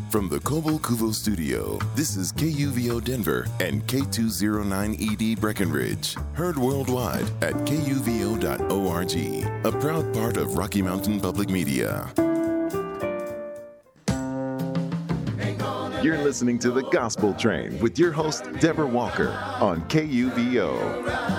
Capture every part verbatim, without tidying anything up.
From the Kobo Kuvo studio, this is K U V O Denver and K two oh nine E D Breckenridge. Heard worldwide at K U V O dot org, a proud part of Rocky Mountain Public Media. You're listening to The Gospel Train with your host, Deborah Walker, on K U V O.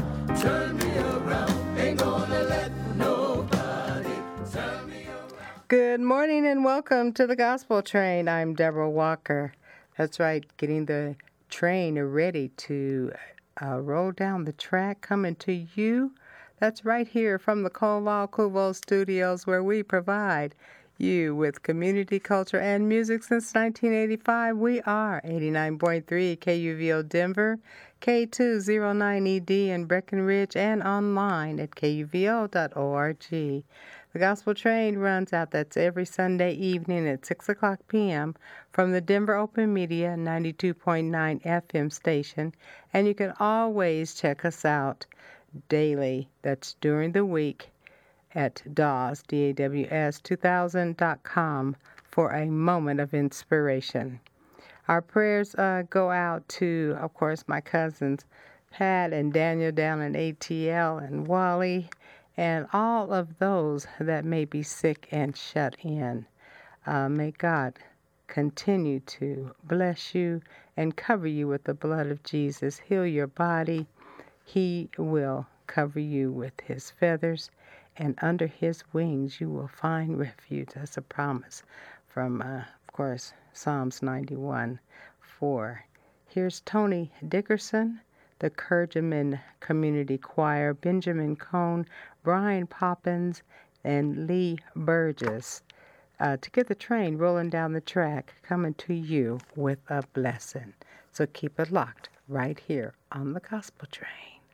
Good morning and welcome to the Gospel Train. I'm Deborah Walker. That's right, getting the train ready to uh, roll down the track, coming to you. That's right here from the Koval Kuvo studios, where we provide you with community, culture, and music since nineteen eighty-five. We are eighty-nine point three K U V O Denver, K two oh nine E D in Breckenridge, and online at K U V O dot org. The Gospel Train runs out, that's every Sunday evening at six o'clock p.m. from the Denver Open Media ninety-two point nine F M station, and you can always check us out daily, that's during the week, at D A W S, D A W S two thousand dot com for a moment of inspiration. Our prayers uh, go out to, of course, my cousins, Pat and Daniel down in A T L, and Wally, and all of those that may be sick and shut in. Uh, may God continue to bless you and cover you with the blood of Jesus. Heal your body. He will cover you with his feathers, and under his wings you will find refuge. That's a promise from, uh, of course, Psalms ninety-one four. Here's Tony Dickerson, the Clergyman Community Choir, Benjamin Cone, Brian Poppins, and Lee Burgess, uh, to get the train rolling down the track, coming to you with a blessing. So keep it locked right here on the Gospel Train.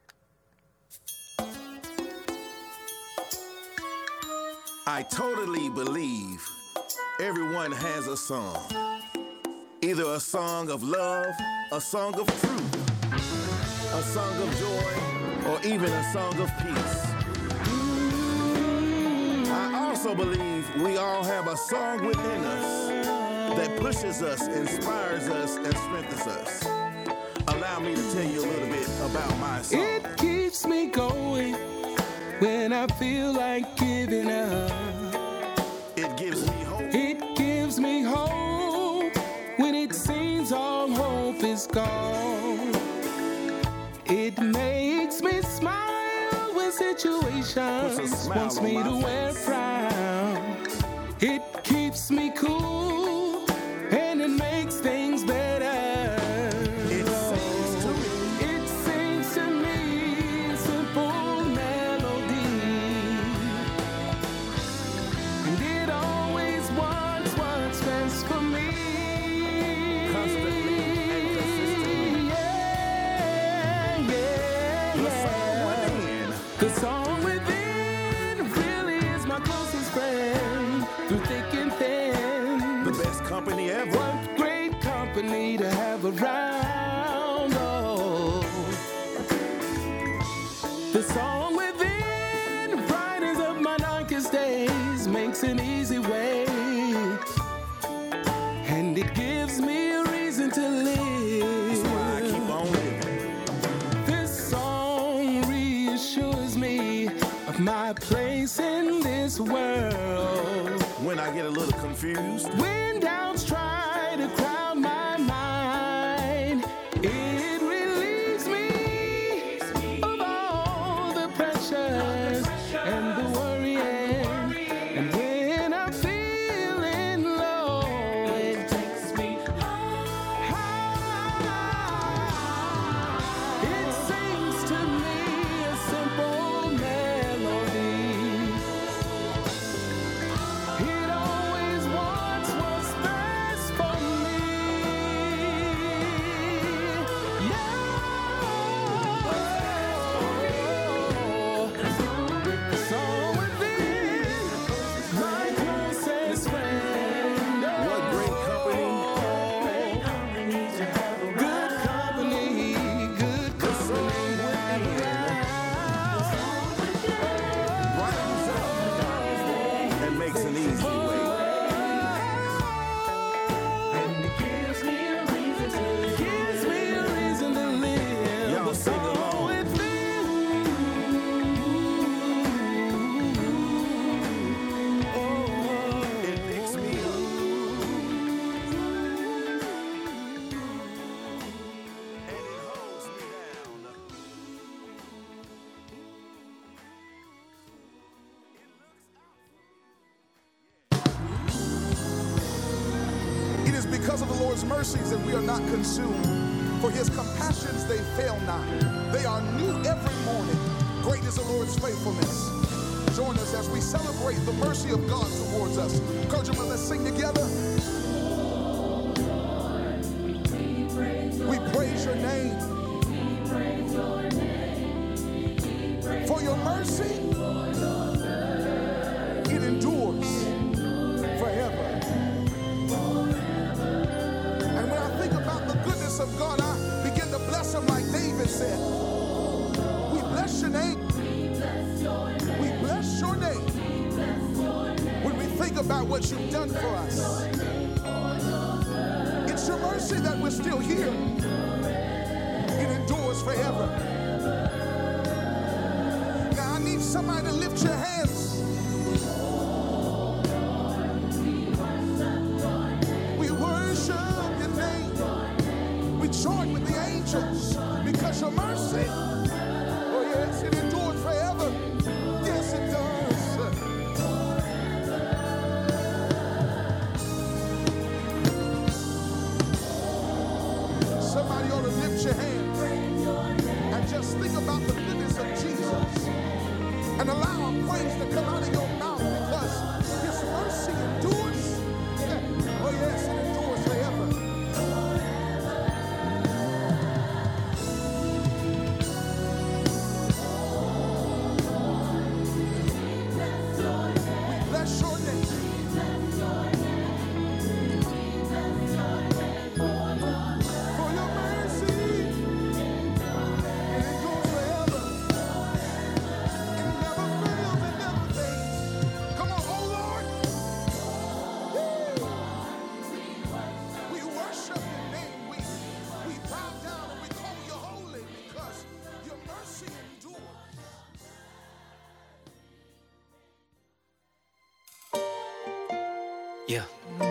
I totally believe everyone has a song. Either a song of love, a song of truth, a song of joy, or even a song of peace. I also believe we all have a song within us that pushes us, inspires us, and strengthens us. Allow me to tell you a little bit about my song. It keeps me going when I feel like giving up. It gives me hope. It gives me hope when it seems all hope is gone. It makes me smile when situations wants me to wear frowns. It keeps me cool and it makes things better. It sings to me. It sings to me a simple melody, and it always wants what's best for me. Constantly and consistently. Yeah, yeah, The yeah. song within. The song within really is my closest friend through thick and thin. The best company ever. What great company to have around. Oh, the song within brightens up my darkest days, makes an easy way, and it gives me a reason to live. That's why I keep on living. This song reassures me of my place in this world. When I get a little confused, When doubts try to crowd my mind, it relieves me of all the pressures and the worrying. And when I'm feeling low, it takes me high. It sings to me a simple melody. It always wants what's best is because of the Lord's mercies that we are not consumed. For his compassions, they fail not. They are new every morning. Great is the Lord's faithfulness. Join us as we celebrate the mercy of God towards us. Clergymen, let's sing together. We praise your name. For your mercy, it endures forever. And when I think about the goodness of God, I begin to bless him like David said. We bless your name. We bless your name. When we think about what you've done for us, it's your mercy that we're still here. It endures forever. Now I need somebody to lift your hands. We worship your name. We join with the angels because your mercy, oh yes, it endures forever. Yes, it does. Somebody ought to lift your hands and just think about the goodness of Jesus and allow a praise to come out of your mouth because his mercy endures. Oh yes, it endures forever. We bless your name. For your mercy, it endures forever. It never fails, it never fades. Come on, oh Lord. Woo. We worship your name. We, we bow down and we call you holy because your mercy endures. Yeah.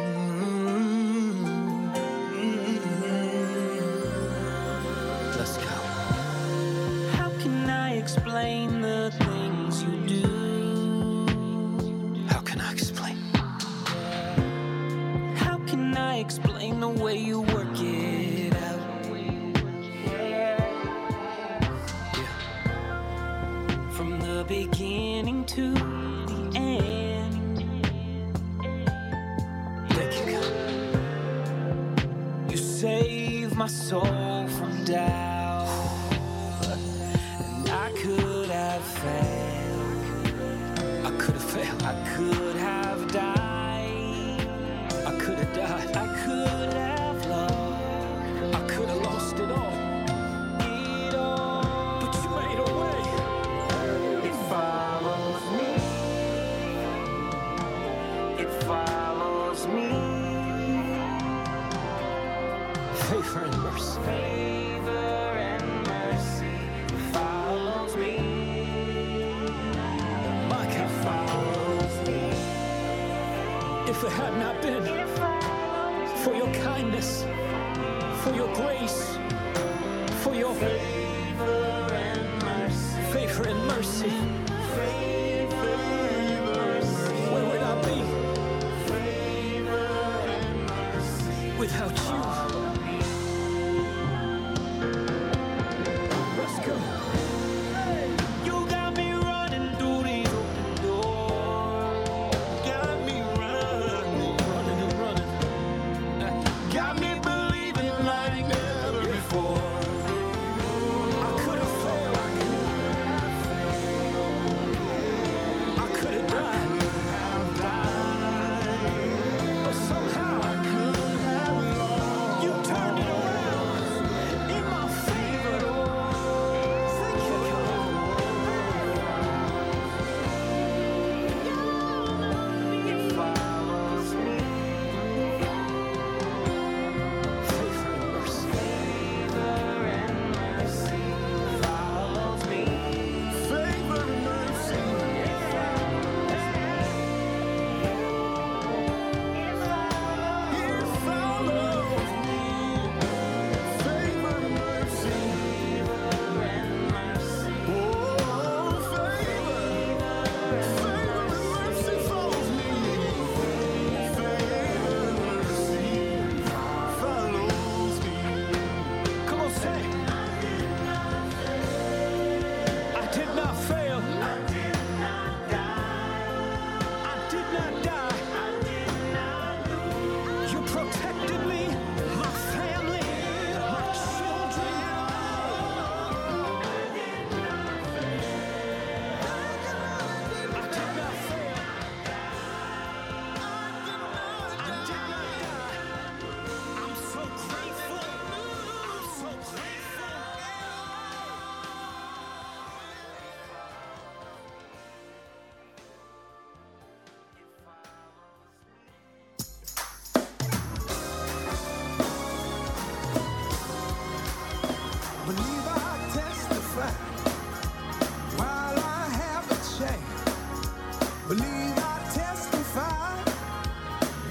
Let's go. How can I explain the things you do? How can I explain? How can I explain the way you work it out? Yeah. From the beginning to the end. Thank you, God. You save my soul from doubt. And I could have failed. I could have failed. I could have died. I could have died. I could have loved. I could have lost it all. It all. But you made a way. It follows me. It follows me. Favor and mercy. Favor and mercy follows me. My God follows me. If it had not been for your kindness, for your grace, for your favor and mercy, favor and mercy, favor and mercy, where would I be? Favor and mercy without you? Let's go. You got me running through these open doors. Got me running, running and running. Got me believing like never before. I could have failed. I could have died. But somehow I could have lost.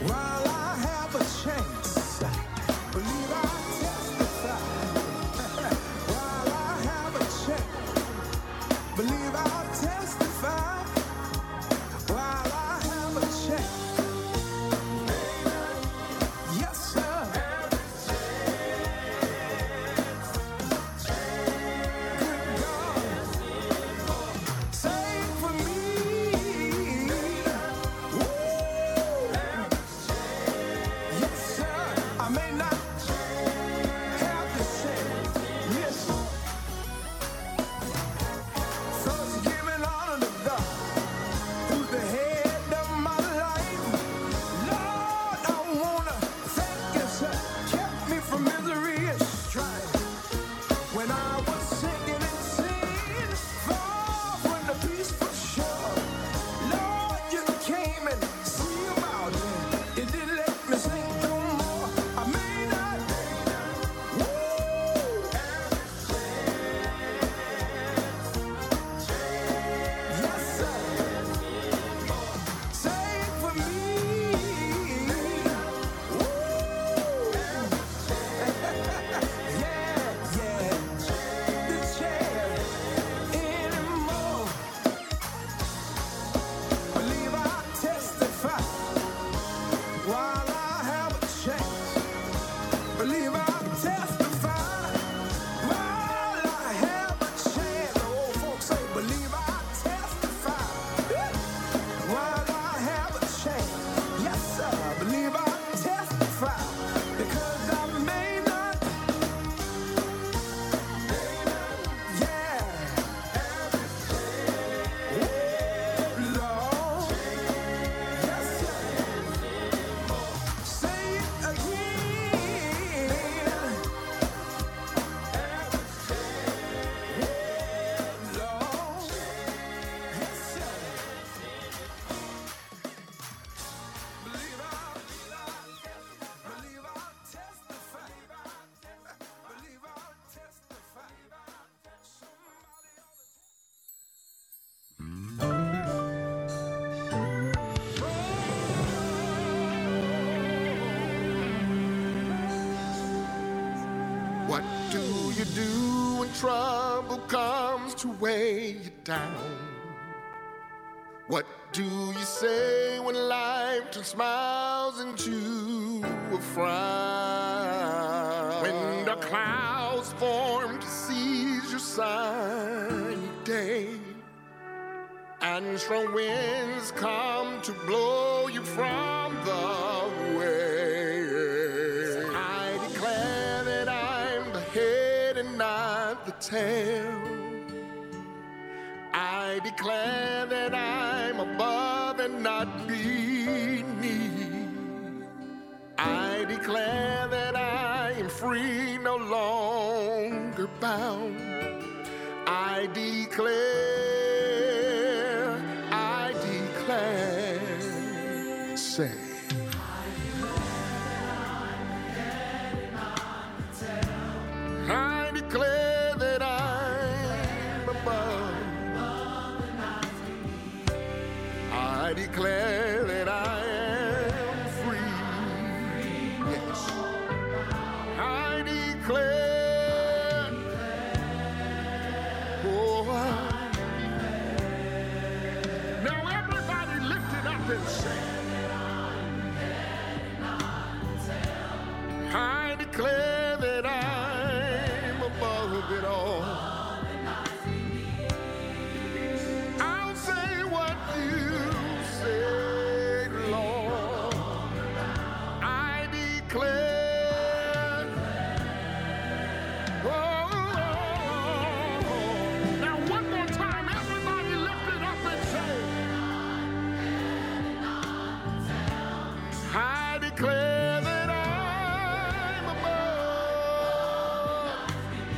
What do you do when trouble comes to weigh you down? What do you say when life turns smiles into a frown? When the clouds form to seize your sunny day, and strong winds come to blow you from the way, I declare that I'm the head and not the tail. I declare that I'm above and not beneath. I declare that I am free, no longer bound. I declare, I declare, say. I declare that I'm above. I declare that I am free. Yes. I declare. Oh, now everybody lift it up and say, I declare that I'm above it all. I'll say what you say, Lord. I declare. Oh, now one more time, everybody lift it up and say, I declare that I'm above.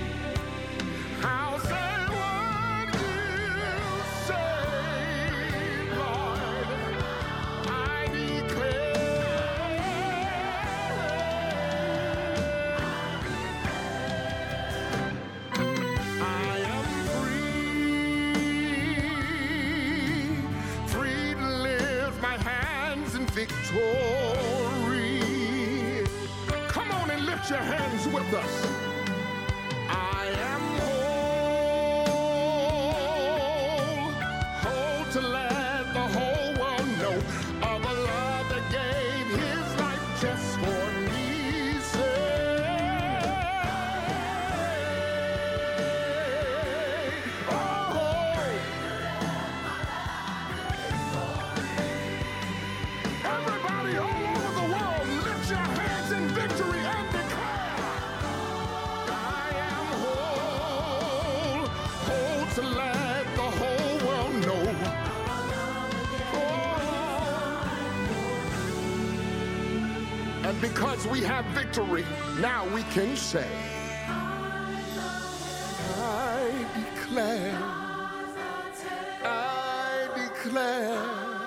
I'll say what you say, Lord. I declare. I am free, free to lift my hands in victory. with us. I am whole, whole to let the whole world know of a love that gave his life just for me. Say, oh, everybody all over the world, lift your hands in victory and declare, I am whole, whole to let the whole world know. Oh. And because we have victory, now we can say, I declare, I declare,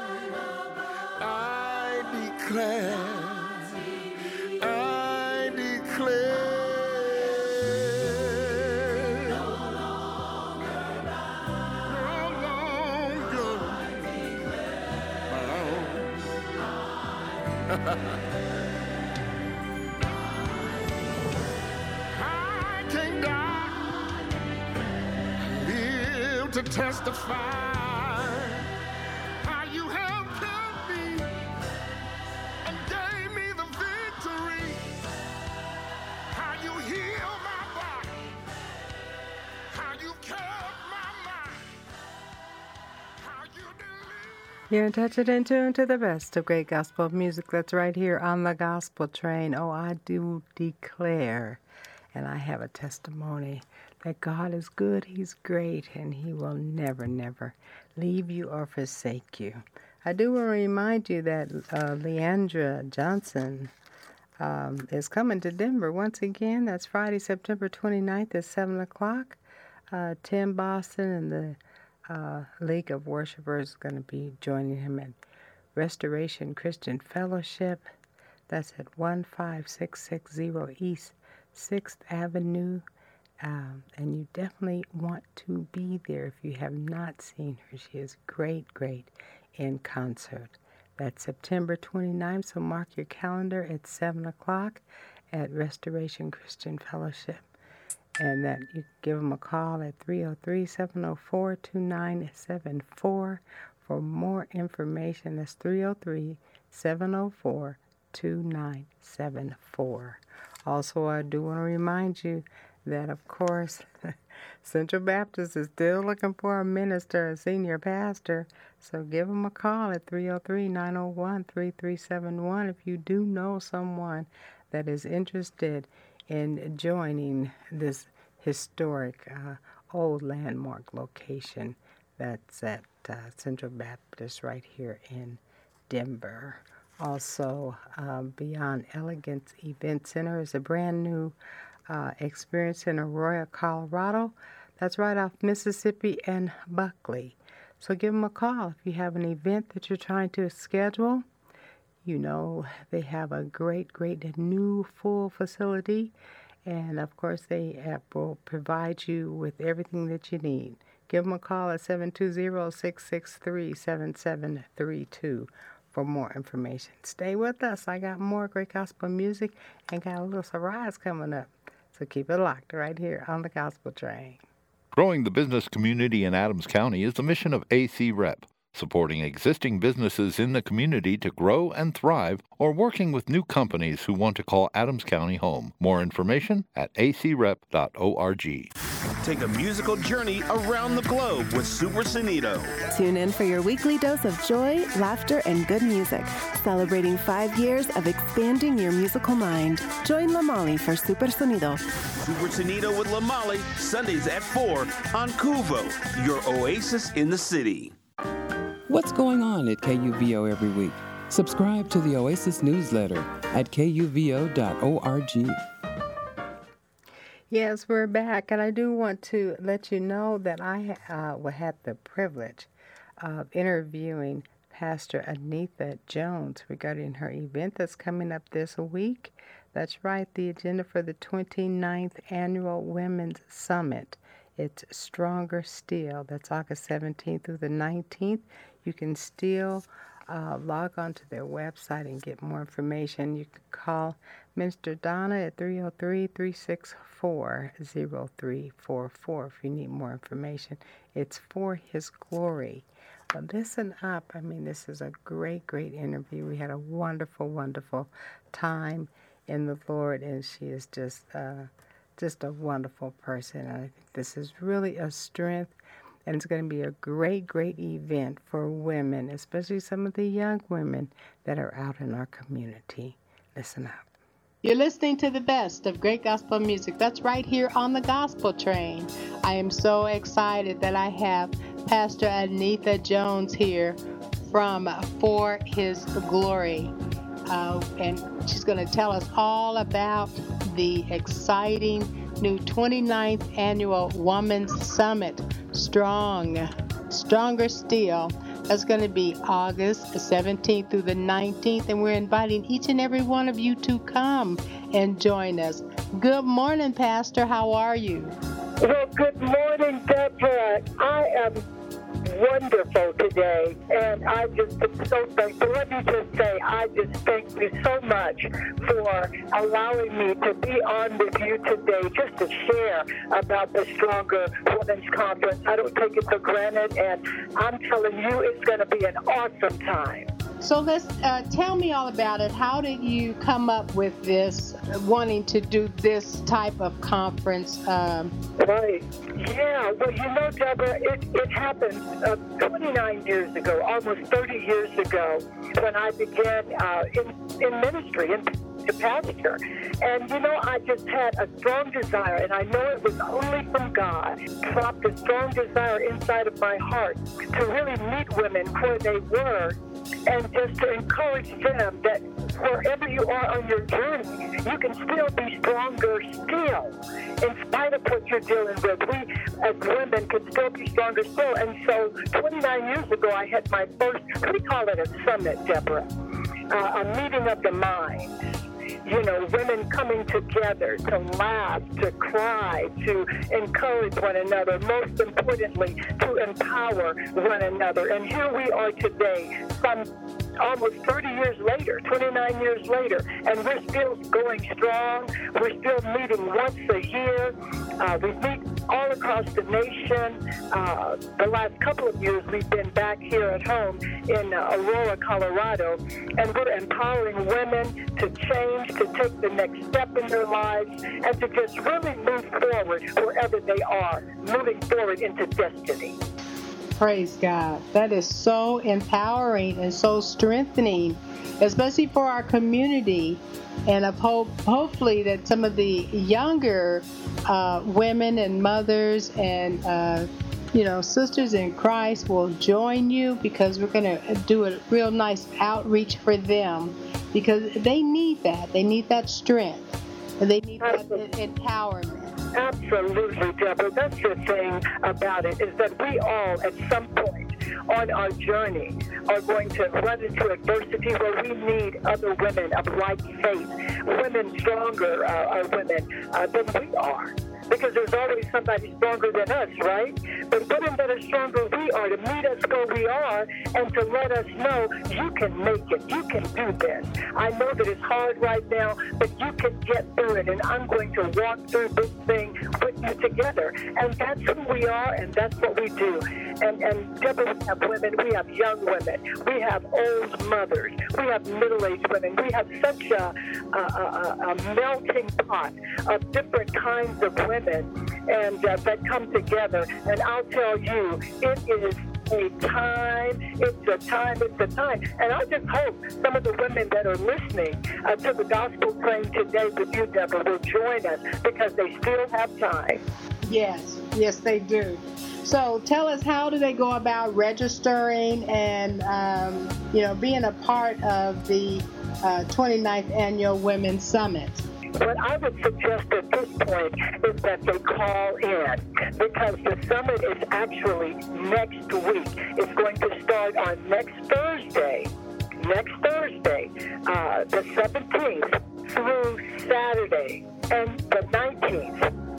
I declare, I declare. No longer bound. I can't die, live to testify how you have kept me and gave me the victory, how you healed my body, how you kept my mind, how you delivered. You're in touch and in tune to the best of great gospel music that's right here on the Gospel Train. Oh, I do declare, and I have a testimony that God is good, He's great, and He will never, never leave you or forsake you. I do want to remind you that uh, Leandra Johnson um, is coming to Denver once again. That's Friday, September twenty-ninth at seven o'clock. Uh, Tim Boston and the uh, League of Worshipers is going to be joining him at Restoration Christian Fellowship. That's at one five six six zero East sixth Avenue. Um, and you definitely want to be there if you have not seen her. She is great, great in concert. That's September twenty-ninth, so mark your calendar at seven o'clock at Restoration Christian Fellowship. And that you can give them a call at three oh three, seven oh four, two nine seven four for more information. That's three oh three, seven oh four, two nine seven four. Also, I do want to remind you that, of course, Central Baptist is still looking for a minister, a senior pastor. So give them a call at three oh three, nine oh one, three three seven one if you do know someone that is interested in joining this historic uh, old landmark location that's at uh, Central Baptist right here in Denver. Also, um, Beyond Elegance Event Center is a brand new uh, experience in Arroyo, Colorado. That's right off Mississippi and Buckley. So give them a call if you have an event that you're trying to schedule. You know, they have a great, great new full facility. And, of course, they uh, will provide you with everything that you need. Give them a call at seven two zero, six six three, seven seven three two for more information. Stay with us. I got more great gospel music and got a little surprise coming up. So keep it locked right here on the Gospel Train. Growing the business community in Adams County is the mission of A C Rep, supporting existing businesses in the community to grow and thrive, or working with new companies who want to call Adams County home. More information at a c rep dot org. Take a musical journey around the globe with Super Sonido. Tune in for your weekly dose of joy, laughter, and good music, celebrating five years of expanding your musical mind. Join Lamali for Super Sonido. Super Sonido with Lamali, Sundays at four on Kuvo, your oasis in the city. What's going on at K U V O every week? Subscribe to the Oasis newsletter at k u v o dot org. Yes, we're back, and I do want to let you know that I uh, had the privilege of interviewing Pastor Anitha Jones regarding her event that's coming up this week. That's right, the agenda for the twenty-ninth Annual Women's Summit. It's Stronger Still. That's August seventeenth through the nineteenth. You can still uh, log on to their website and get more information. You can call Minister Donna at three oh three, three six four, oh three four four if you need more information. It's for His glory. Well, listen up. I mean, this is a great, great interview. We had a wonderful, wonderful time in the Lord, and she is just, uh, just a wonderful person. I think this is really a strength, and it's going to be a great, great event for women, especially some of the young women that are out in our community. Listen up. You're listening to the best of great gospel music. That's right here on the Gospel Train. I am so excited that I have Pastor Anitha Jones here from For His Glory. Uh, and she's going to tell us all about the exciting new twenty-ninth Annual Women's Summit, Strong, Stronger Still. That's going to be August seventeenth through the nineteenth, and we're inviting each and every one of you to come and join us. Good morning, Pastor. How are you? Well, good morning, Deborah. I am wonderful today, and I just am so thankful. Let me just say, I just thank you so much for allowing me to be on with you today just to share about the Stronger Women's Conference. I don't take it for granted, and I'm telling you, it's going to be an awesome time. So let's uh, tell me all about it. How did you come up with this, uh, wanting to do this type of conference? Um, right. Yeah. Well, you know, Deborah, it, it happened uh, twenty-nine years ago, almost thirty years ago, when I began uh, in, in ministry, in to pastor. And, you know, I just had a strong desire, and I know it was only from God, dropped a strong desire inside of my heart to really meet women where they were, and just to encourage them that wherever you are on your journey, you can still be stronger still. In spite of what you're dealing with, we as women can still be stronger still. And so twenty-nine years ago, I had my first, we call it a summit, Deborah, uh, a meeting of the minds. You know, women coming together to laugh, to cry, to encourage one another, most importantly, to empower one another. And here we are today, some almost thirty years later, twenty-nine years later, and we're still going strong. We're still meeting once a year. Uh, we meet all across the nation. Uh, the last couple of years, we've been back here at home in uh, Aurora, Colorado, and we're empowering women to change, to take the next step in their lives, and to just really move forward wherever they are, moving forward into destiny. Praise God. That is so empowering and so strengthening, especially for our community. And I hope, hopefully, that some of the younger uh, women and mothers and, uh, you know, sisters in Christ will join you, because we're going to do a real nice outreach for them, because they need that. They need that strength. And they need that empowerment. Absolutely, Deborah. That's the thing about it, is that we all, at some point on our journey, are going to run into adversity where we need other women of like faith, women stronger uh, women uh, than we are. Because there's always somebody stronger than us, right? But women that are stronger we are, to meet us where we are and to let us know you can make it. You can do this. I know that it's hard right now, but you can get through it. And I'm going to walk through this thing with you together. And that's who we are, and that's what we do. And, and Deborah, we have women, we have young women, we have old mothers, we have middle-aged women. We have such a, a, a, a melting pot of different kinds of women. And uh, that come together, and I'll tell you, it is a time, it's a time, it's a time. And I just hope some of the women that are listening uh, to the Gospel Train today with you, Deborah, will join us, because they still have time. Yes, yes, they do. So tell us, how do they go about registering and, um, you know, being a part of the uh, twenty-ninth Annual Women's Summit? What I would suggest at this point is that they call in, because the summit is actually next week. It's going to start on next Thursday, next Thursday, uh, the seventeenth, through Saturday, and the nineteenth.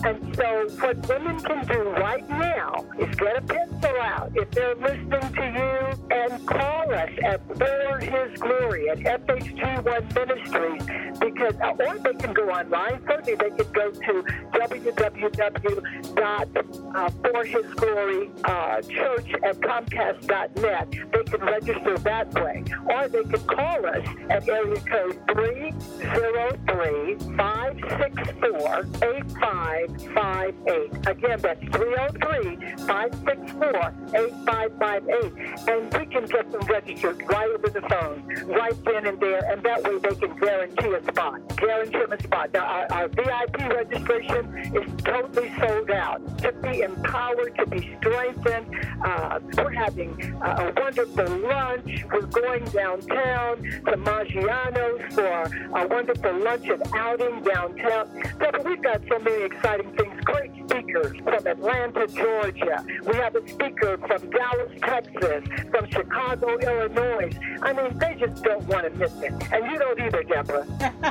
And so what women can do right now is get a pencil out if they're listening to you and call us at For His Glory at F H G one Ministries, because, or they can go online. Certainly they could go to w w w dot for his glory church at comcast dot net. They can register that way. Or they can call us at area code three oh three, five six four, eight five five eight. Again, that's three oh three, five six four, eight five five eight. And we can get them registered right over the phone, right then and there, and that way they can guarantee a spot. Guarantee them a spot. Now, our, our V I P registration is totally sold out. To be empowered, to be strengthened. Uh, we're having uh, a wonderful lunch. We're going downtown to Maggiano's for a wonderful lunch and outing downtown. So we've got so many exciting things. Great speakers from Atlanta, Georgia. We have a speaker from Dallas, Texas, from Chicago, Illinois. I mean, they just don't want to miss it. And you don't either, Deborah.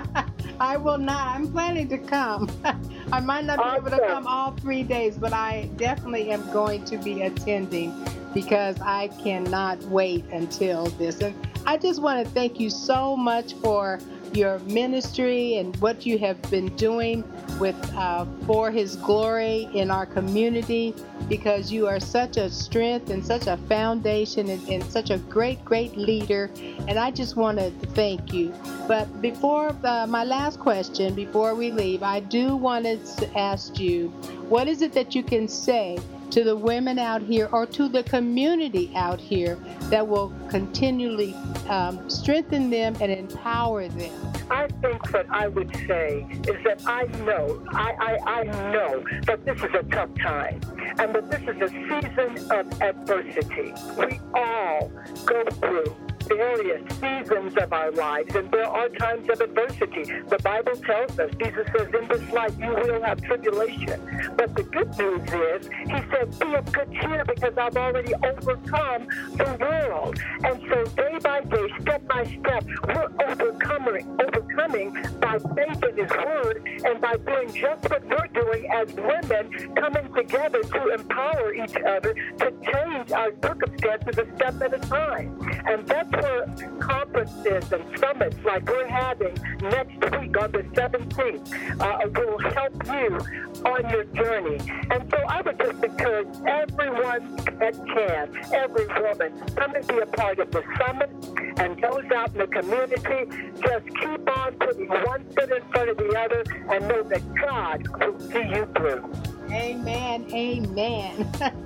I will not. I'm planning to come. I might not be awesome. able to come all three days, but I definitely am going to be attending because I cannot wait until this. And I just want to thank you so much for your ministry and what you have been doing with uh, For His Glory in our community, because you are such a strength and such a foundation and, and such a great, great leader. And I just wanted to thank you. But before uh, my last question, before we leave, I do want to ask you, what is it that you can say to the women out here or to the community out here that will continually um, strengthen them and empower them? I think what I would say is that I know, I, I, I know that this is a tough time and that this is a season of adversity. We all go through various seasons of our lives, and there are times of adversity. The Bible tells us, Jesus says, in this life you will have tribulation. But the good news is, he said, be of good cheer because I've already overcome the world. And so day by day, step by step, we're overcoming, overcoming by faith in his word and by doing just what we're doing as women, coming together to empower each other to change our circumstances a step at a time. And that's where conferences and summits like we're having next week on the seventeenth uh, will help you on your journey. And so I would just encourage everyone that can, every woman, come and be a part of the summit, and those out in the community, just keep on putting one foot in front of the other and know that God will see you through. Amen. Amen.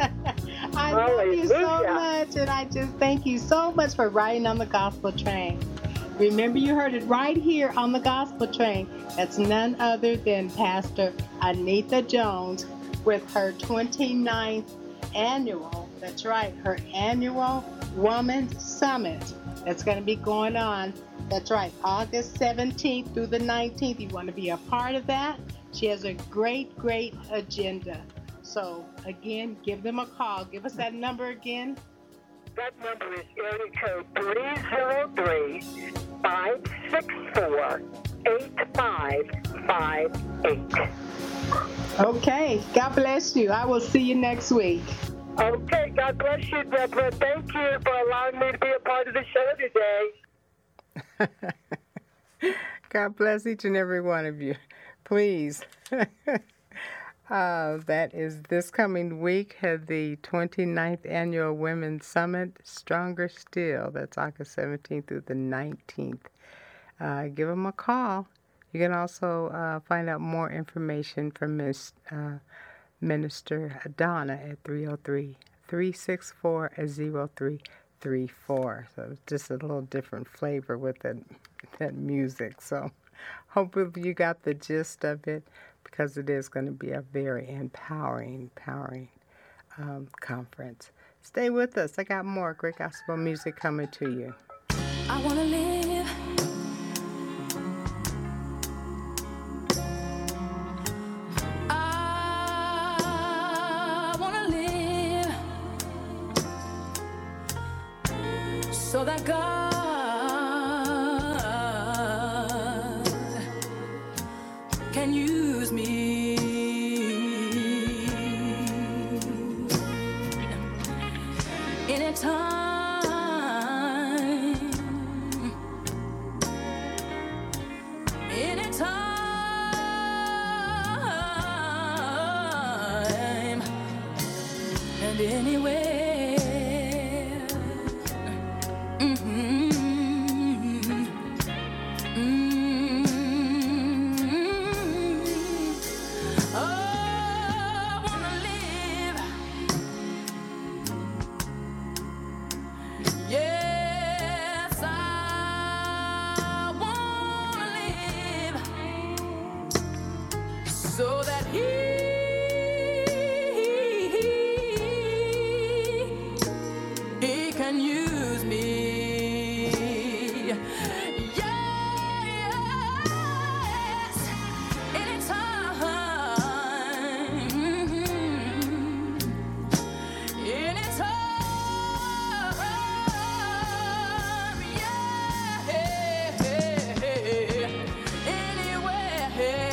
I Hallelujah. love you so much, and I just thank you so much for riding on the gospel train. Remember, you heard it right here on the gospel train. That's none other than Pastor Anitha Jones with her twenty-ninth annual, that's right, her annual Women's Summit that's going to be going on. That's right, August seventeenth through the nineteenth. You want to be a part of that? She has a great, great agenda. So, again, give them a call. Give us that number again. That number is area code three oh three, five six four, eight five five eight. Okay. God bless you. I will see you next week. Okay. God bless you, Deborah. Thank you for allowing me to be a part of the show today. God bless each and every one of you. Please. uh, that is this coming week, had the twenty-ninth Annual Women's Summit, Stronger Still. That's August seventeenth through the nineteenth. Uh, give them a call. You can also uh, find out more information from Miss uh, Minister Donna at three oh three, three six four, oh three three four. So it's just a little different flavor with that, that music. So hopefully you got the gist of it, because it is going to be a very empowering, empowering um, conference. Stay with us. I got more great gospel music coming to you. I want to live. I want to live so that God can use me. anytime and anywhere. Mm-hmm. So that he, he can use me. Yes, anytime, anytime, yeah, anywhere.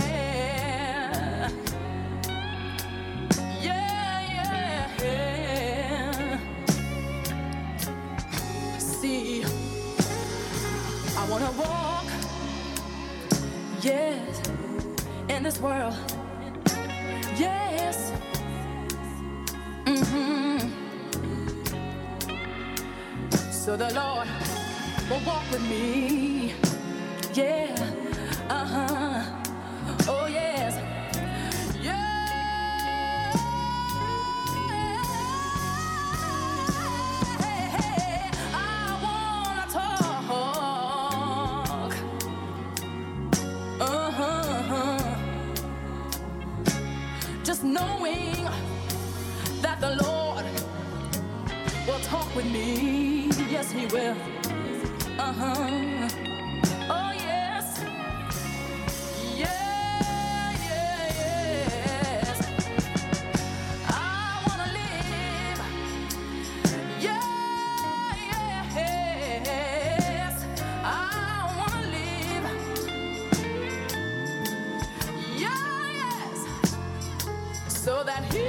See, I wanna walk, yes, in this world, yes, mm-hmm. So the Lord will walk with me, yeah, uh-huh, oh yes, yeah. Just knowing that the Lord will talk with me. Yes, he will. Uh-huh. Oh, yes. Yeah, yeah, yes. I wanna live. Yeah, yes. I wanna live. Yeah, yes. So that he,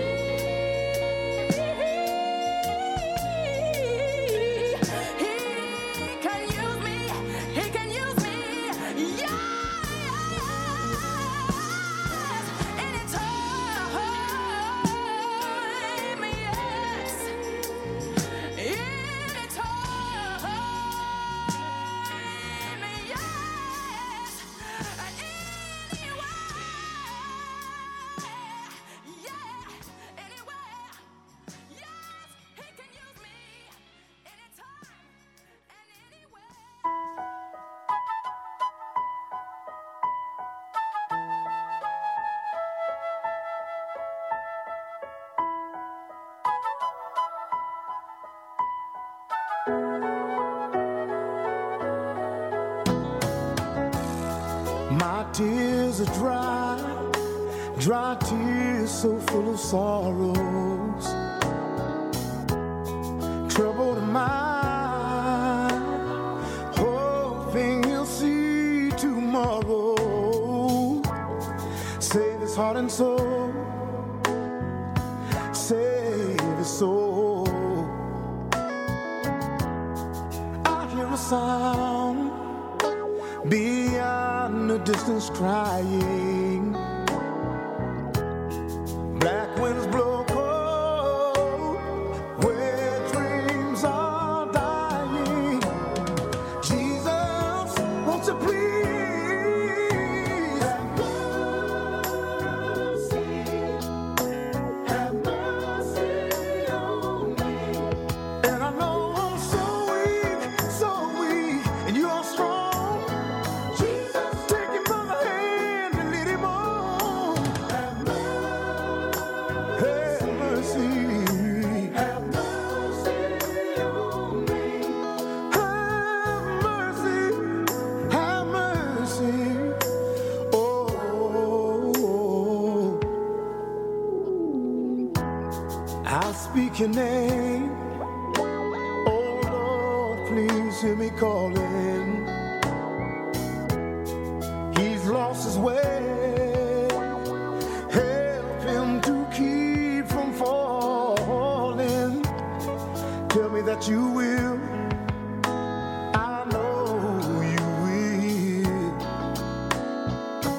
he can use me, he can use me, yes, anytime, yes, anytime, yes, My tears are dry, dry tears so full of sorrows. Troubled mind, hoping you'll see tomorrow. Save his heart and soul, save his soul. I hear a sound beyond the distance crying. Black winds blow cold where dreams are dying. Jesus, won't you please have mercy, have mercy on me. And I know I'm so weak, so weak, and you are strong. Speak your name, oh Lord, please hear me calling. He's lost his way, help him to keep from falling. Tell me that you will, I know you will.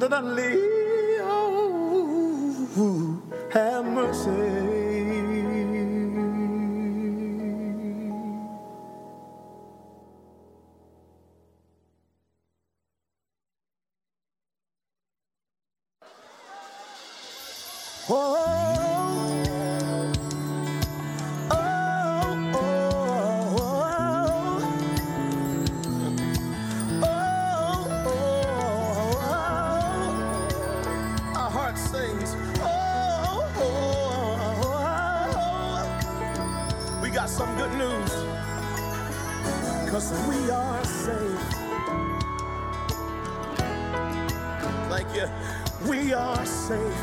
confidently, oh, have mercy. Some good news, cause we are safe. Thank you. We are safe.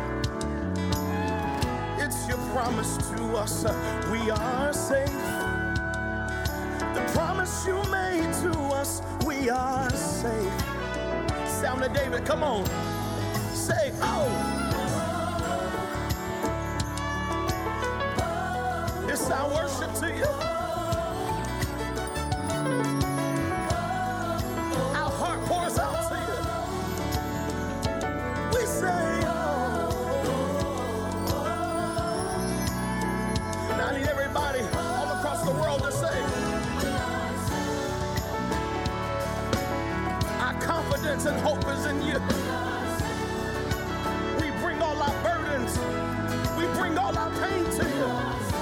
It's your promise to us. We are safe. The promise you made to us. We are safe. Sound of David, come on. Say, oh. It's our worship to you. Our heart pours out to you. We say, oh. Now I need everybody all across the world to say, our confidence and hope is in you. We bring all our burdens. We bring all our pain to you.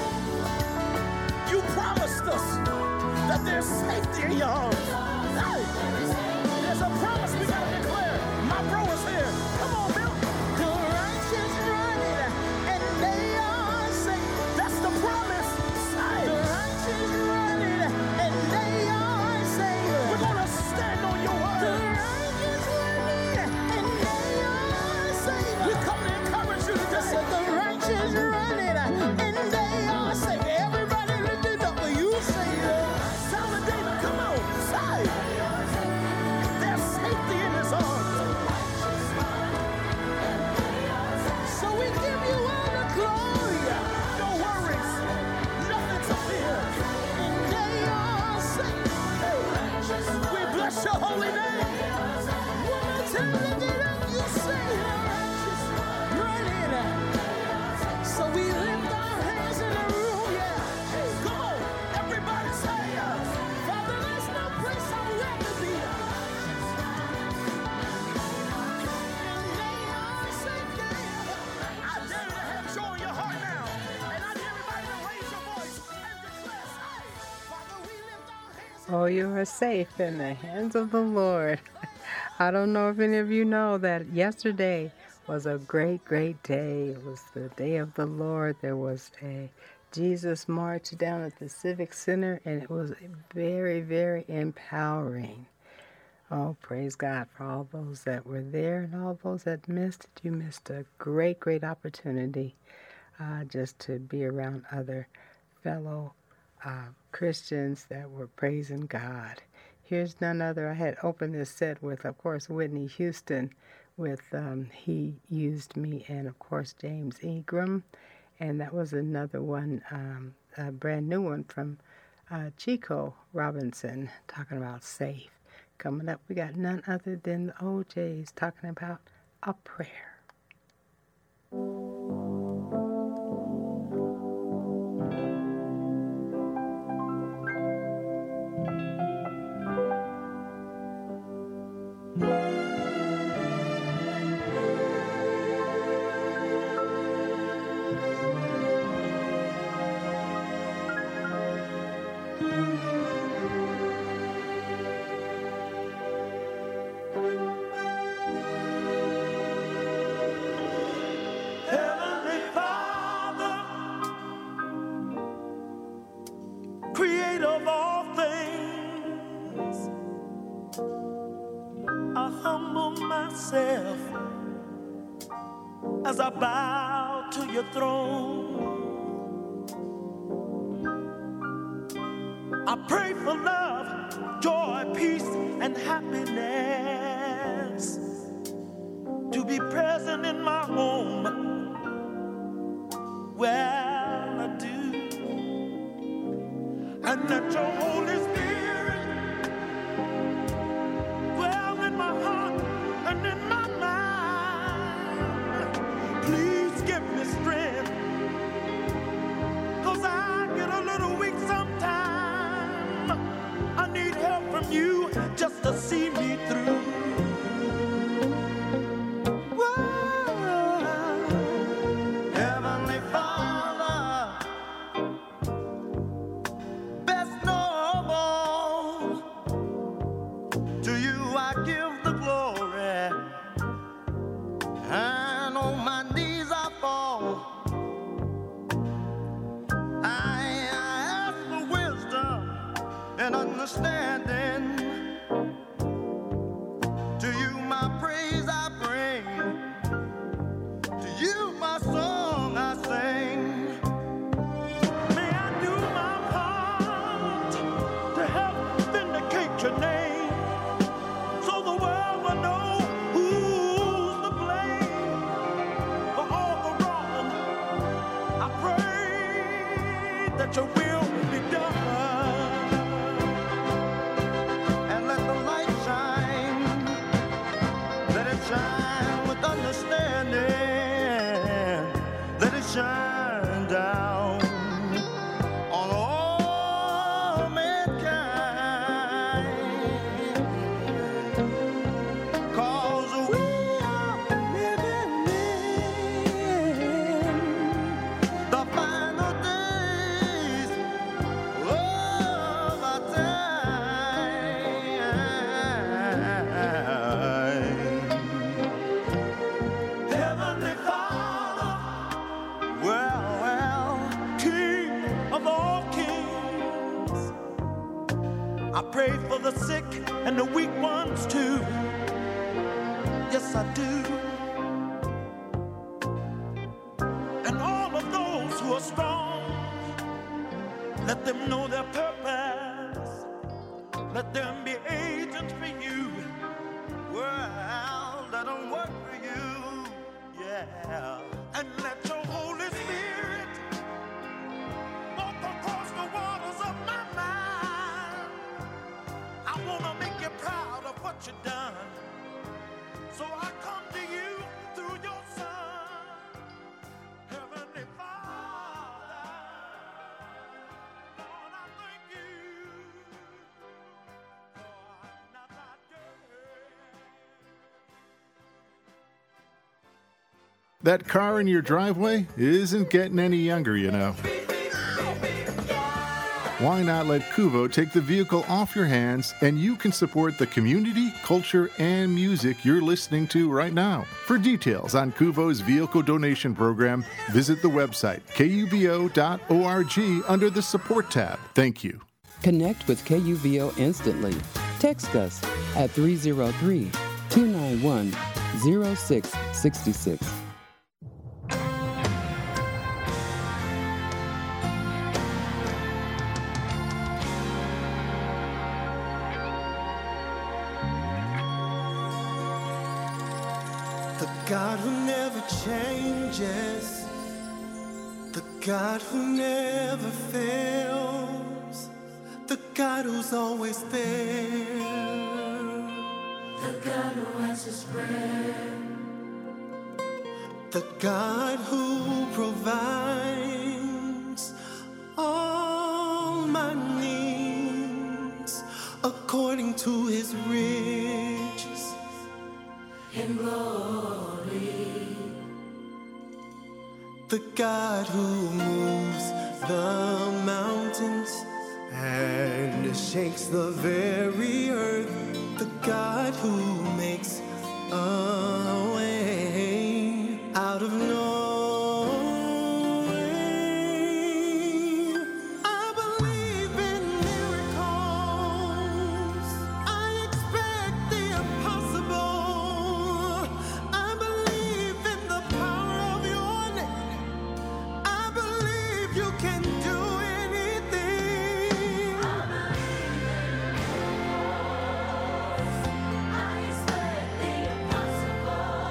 You promised us that there's safety in your arms. Hey, there's a promise we gotta declare. My bro is here. Come on, Bill. The righteous run it and they are safe. That's the promise. Hey. The righteous run it and they are safe. We're gonna stand on your word. The righteous run it and they are safe. We come to encourage you today. Say the righteous run it and they are safe. Your holy name. One more time, lift it up. You say, running. So we lift our hands in the room, yeah. Come on, everybody say, Father, there's no place I'd rather be. And they are safe, yeah. I dare you to have joy in your heart now. And I dare everybody to raise your voice and declare, Father, we lift our hands. Oh, you are safe in the hands of the Lord. I don't know if any of you know that yesterday was a great, great day. It was the day of the Lord. There was a Jesus March down at the Civic Center, and it was very, very empowering. Oh, praise God for all those that were there and all those that missed it. You missed a great, great opportunity uh, just to be around other fellow Uh, Christians that were praising God. Here's none other. I had opened this set with, of course, Whitney Houston with um, He Used Me, and, of course, James Ingram. And that was another one, um, a brand new one from uh, Chico Robinson, talking about safe. Coming up, we got none other than the O Js talking about a prayer. As I bow to your throne, I pray for love, joy, peace, and happiness to be present in my home. Well, I do, and that your Holy Spirit dwell in my heart and in my mind. on you just to see me through. Whoa, Heavenly Father, best of all, to you I give the glory, and on my knees I fall. I ask for wisdom and understanding. To you my praise I bring, to you my song I sing. May I do my part to help vindicate your name, so the world will know who's to blame for all the wrong. I pray that your will be done. Shine with understanding, let it shine down on all mankind. 'Cause we are living in the final days of our time. Heavenly Father, well, well, King of all kings, I pray for the sick and the weak ones too. Yes, I do. And all of those who are strong, let them know their purpose. Let them be agents for you. Well, let them work for you. Yeah. And let your Holy Spirit walk across the waters of my mind. I want to make you proud of what you've done. So I come to you through your Son, Heavenly Father. Lord, I thank you for another day. That car in your driveway isn't getting any younger, you know. Why not let Kuvo take the vehicle off your hands and you can support the community, culture, and music you're listening to right now? For details on Kuvo's vehicle donation program, visit the website K U V O dot org under the support tab. Thank you. Connect with K U V O instantly. Text us at three oh three, two nine one, oh six six six. The God who never changes, the God who never fails, the God who's always there, the God who answers prayer, the God who provides all my needs according to his riches in glory, the God who moves the mountains and shakes the very earth, the God who makes a way out of no way. I believe in miracles. I expect the impossible. I believe in the power of your name. I believe you can do anything. I believe in miracles. I expect the impossible.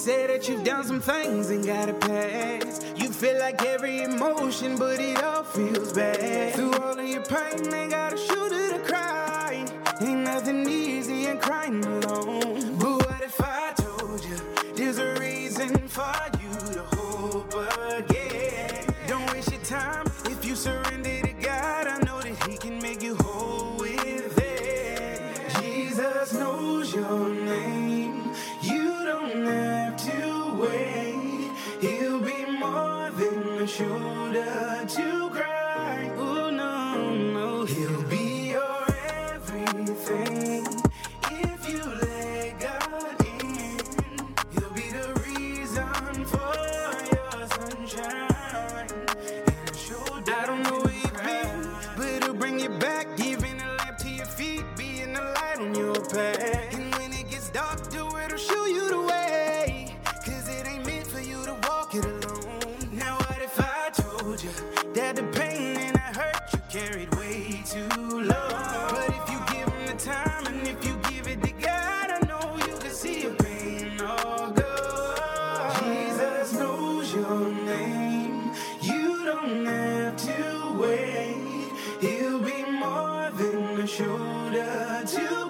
say that you've done some things and got a past. You feel like every emotion, but it all feels bad. Through all of your pain, they got a shoulder to cry. Ain't nothing easy in crying alone. But what if I told you there's a reason for you to hope again? Don't waste your time if you surrender to God. I know that He can make you whole with it. Jesus knows your name. You don't have to wait. He'll be more than a shoulder to cry. Oh no, no, He'll be your everything. If you let God in, He'll be the reason for your sunshine and a shoulder. I don't know where you've been, but He'll bring you back, giving a lamp to your feet, being the light on your path. And when it gets dark, the word will show you the way, 'cause it ain't meant for you to walk it alone. Now what if I told you that the pain and the hurt you carried way too long? But if you give Him the time and if you give it to God, I know you can see your pain all go. Jesus knows your name. You don't have to wait. He'll be more than a shoulder to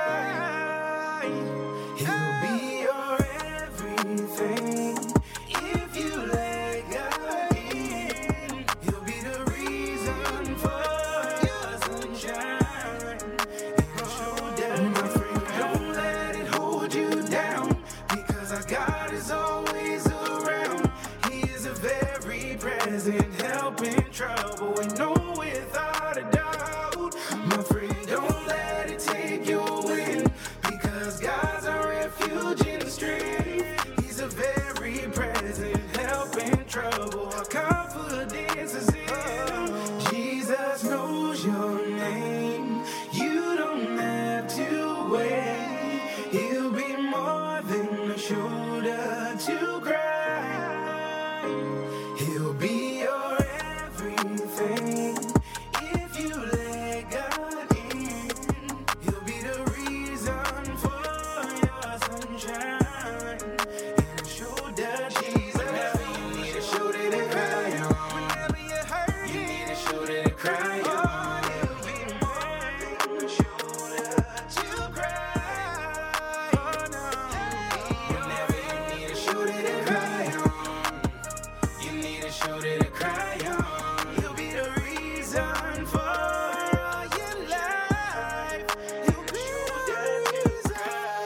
cry. He'll be your everything. If you let God in, He'll be the reason for your sunshine and a shoulder. My friend, don't let it hold you down, because our God is always around. He is a very present help in trouble. We know without a doubt. My friend, don't let it take your wind, because God's a refuge and strength. He's a very present help in trouble. Our confidence is in Him. Jesus knows your name. You don't have to wait. He'll be more than a shoulder to cry. He'll be your everything. If you let God in, He'll be the reason for your sunshine and a shoulder. Jesus, whenever you need a shoulder to cry on, whenever you're hurt, you need a shoulder to cry on. He'll be more than a shoulder to cry. Oh no, whenever you need a shoulder to cry on, you need a shoulder to cry on. He'll be the reason for all your life. He'll be the reason.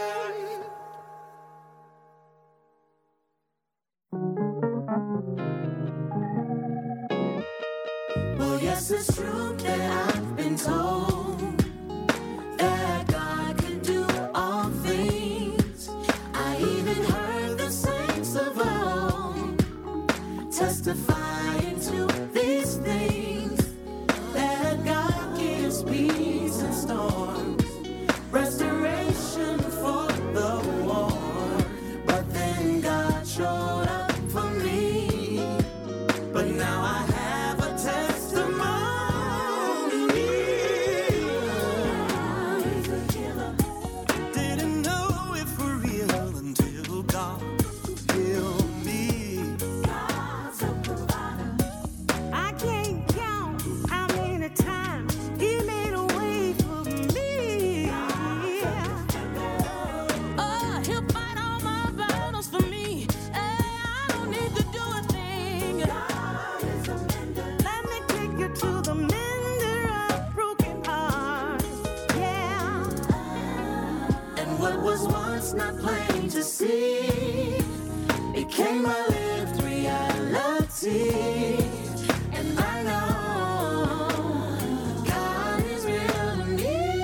Well, yes, it's true that I've been told that God can do all things. I even heard the saints of old testifying to these things, that God gives peace in storms, restoration for the war. But then God showed up for me. But now I have a testimony. Didn't know it for real until God healed me. God's a provider. I can't count how many times He made a way for me. Oh, He'll fight all my battles for me. I don't need to do a thing. Let me take you to the mender of broken hearts. Yeah. And what was once not plain to see became my lived reality. And I know God is real to me.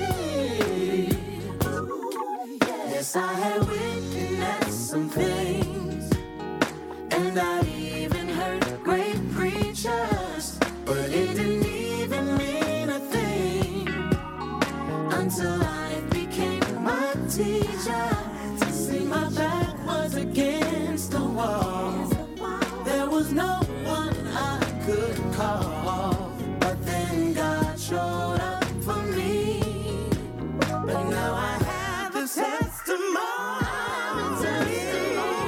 Yes, I had witnessed some things, and I even heard great preachers, but it didn't even mean a thing until life became my teacher. See, my back was against the wall. There was no one I could call, but then God showed up for me. But now I have a testimony.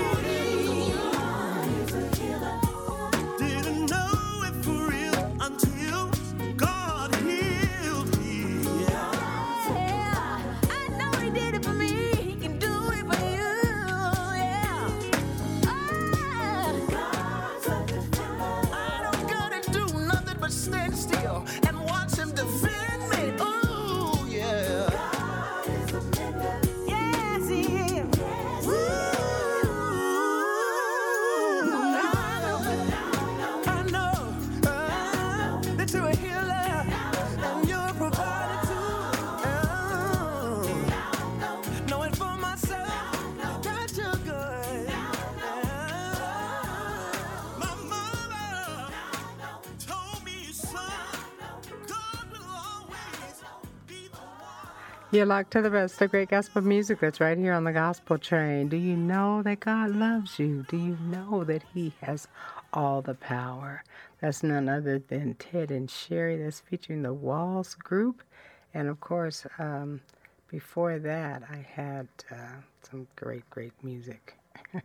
You're locked to the best of great gospel music that's right here on the Gospel Train. Do you know that God loves you? Do you know that He has all the power? That's none other than Ted and Sherry. That's featuring the Walls Group. And, of course, um, before that, I had uh, some great, great music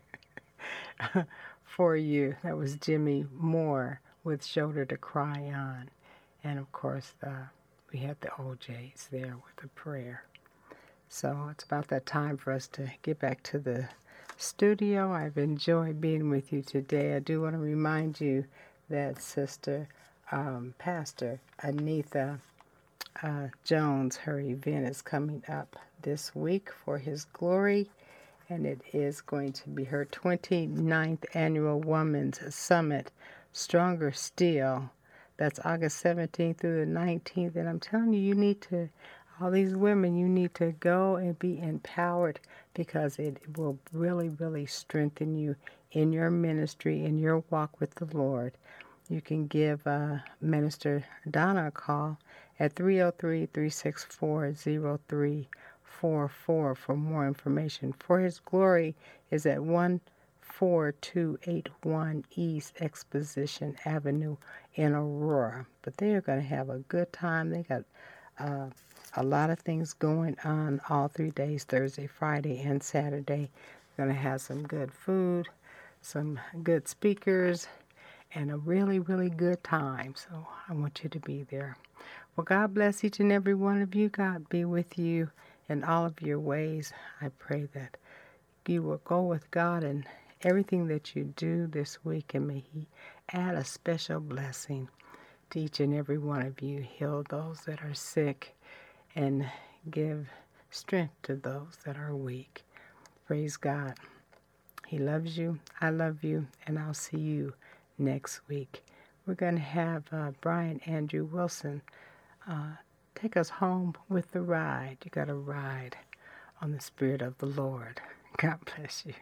for you. That was Jimmy Moore with Shoulder to Cry On. And, of course, the we had the O Js there with a prayer. So it's about that time for us to get back to the studio. I've enjoyed being with you today. I do want to remind you that Sister um, Pastor Anitha uh, Jones, her event is coming up this week for His Glory, and it is going to be her twenty-ninth Annual Women's Summit, Stronger Still. That's August seventeenth through the nineteenth. And I'm telling you, you need to, all these women, you need to go and be empowered because it will really, really strengthen you in your ministry, in your walk with the Lord. You can give uh, Minister Donna a call at three oh three, three six four, oh three four four for more information. For His Glory is at one four two eight one East Exposition Avenue in Aurora. But they are going to have a good time. They got uh, a lot of things going on all three days, Thursday, Friday, and Saturday. They're going to have some good food, some good speakers, and a really, really good time. So I want you to be there. Well, God bless each and every one of you. God be with you in all of your ways. I pray that you will go with God and everything that you do this week, and may He add a special blessing to each and every one of you. Heal those that are sick and give strength to those that are weak. Praise God. He loves you. I love you. And I'll see you next week. We're going to have uh, Brian Andrew Wilson uh, take us home with the ride. You got to ride on the Spirit of the Lord. God bless you.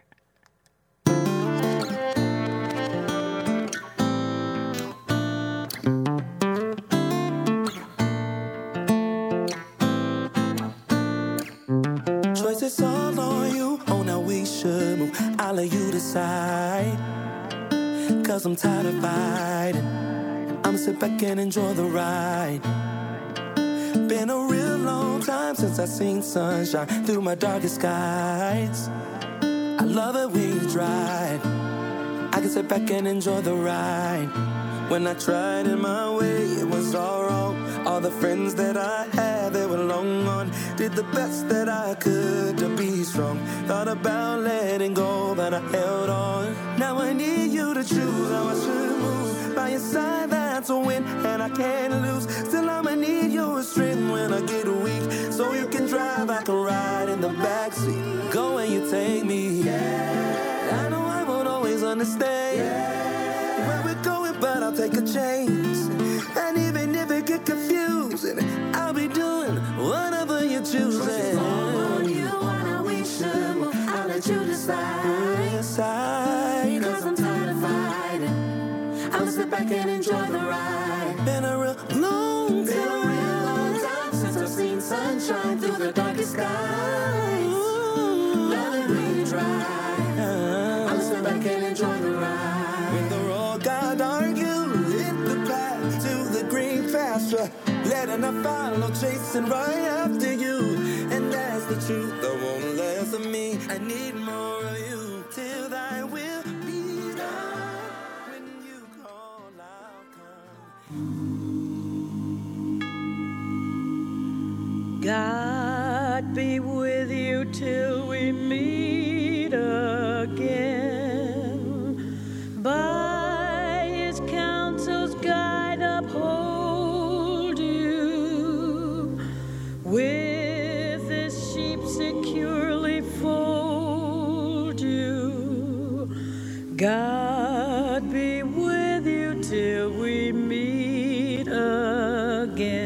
Choices all on you, on how we should move. I'll let you decide. Cause I'm tired of fighting. I'ma sit back and enjoy the ride. Been a real long time since I seen sunshine through my darkest skies. I love it when you drive. I can sit back and enjoy the ride. When I tried it my way, it was all wrong. All the friends that I had, they were long gone. Did the best that I could to be strong. Thought about letting go, but I held on. Now I need you to choose how I should move. By your side, that's a win, and I can't lose. Still, I'ma need your strength when I get weak. So you can drive, I can ride in the backseat. Go where you take me. Yeah. I know I won't always understand. Yeah. Where we're going, but I'll take a chance. And even if it get confusing, I'll be doing whatever you choose. On you, on how we should move. I'll let you decide. Decide. Cause I'm tired of fighting. I'll sit back and enjoy the ride. Been a real long time. Been a real long time since I've seen sunshine through the darkest skies. Love it when you drive. I'll sit back and enjoy the ride. When the road got dark, you hit the path to the green pasture. Letting I follow, chasing right after you. And that's the truth, that won't last of me. I need more of you till thy will be done. When you call, I'll come. God be with you till we meet again. By His counsel's guide uphold you. With His sheep securely fold you. God be with you till we meet again.